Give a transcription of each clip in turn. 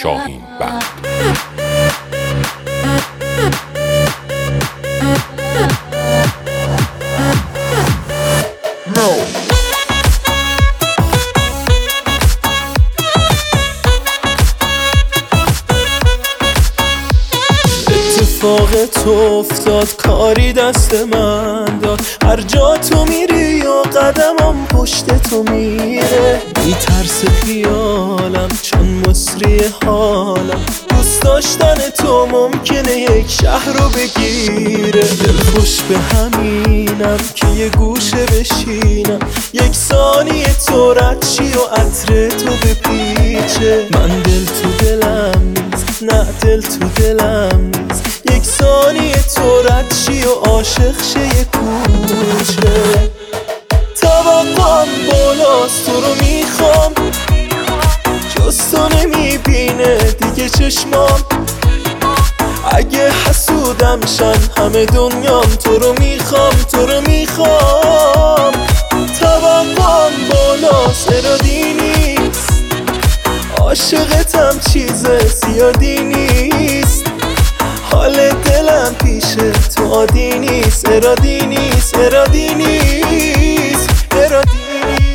شاهین بند. اتفاق تو افتاد، کاری دست من داد. هر جا تو میری و قدمم پشت تو میره، بی ترس خیالم چون مصری حالم. دوست داشتن تو ممکنه یک شهر رو بگیره. دل خوش به همینم که یه گوشه بشینم، یک ثانیه تو رد شی و عطر تو بپیچه. من دل تو دلم نیست، نه دل تو دلم نیست، یک ثانیه تو رد شی و عاشق شه یه کوچه. توقعم بالاست، تو رو میخوام، جز تو نمیبینه دیگه چشمام. اگه حسودم شن همه دنیام، تو رو میخوام، تو رو میخوام. توقعم بالاست، ارادی نیست، عاشقتم چیز زیادی نیست. حال دلم پیشه تو عادی نیست، ارادی نیست، ارادی نیست، ارادی نیست.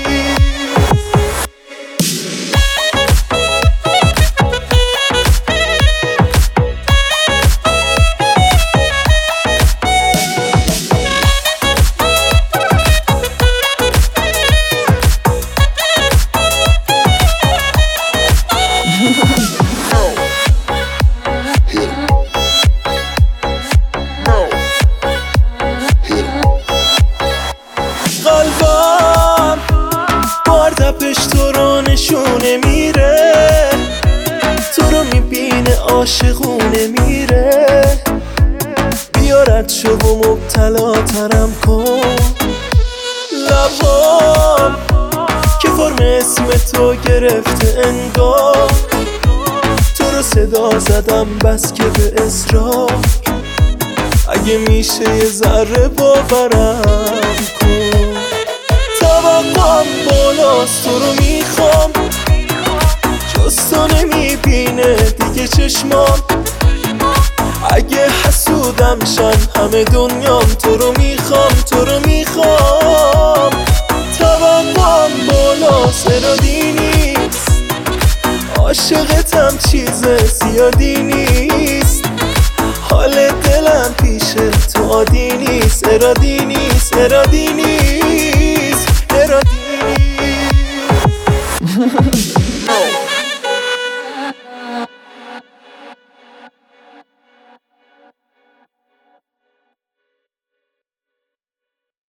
قلبم باردپش تو رو نشونه میره، تو رو میبینه عاشقونه میره. بیا رد شو و مبتلا ترم کن. لبام که فرم اسم تو گرفته انگار، تو رو صدا زدم بس که به اصرار. اگه میشه یه ذره باورم کن. توقعم بالاست، تو رو میخوام، جز تو نمیبینه دیگه چشمام. اگه حسودم شن همه دنیام، تو رو میخوام، تو رو میخوام. توقعم بالاست، ارادی نیست، عاشقتم چیز زیادی نیست. حال دلم پیشه تو عادی نیست، ارادی نیست، ارادی نیست، ارادی نیست.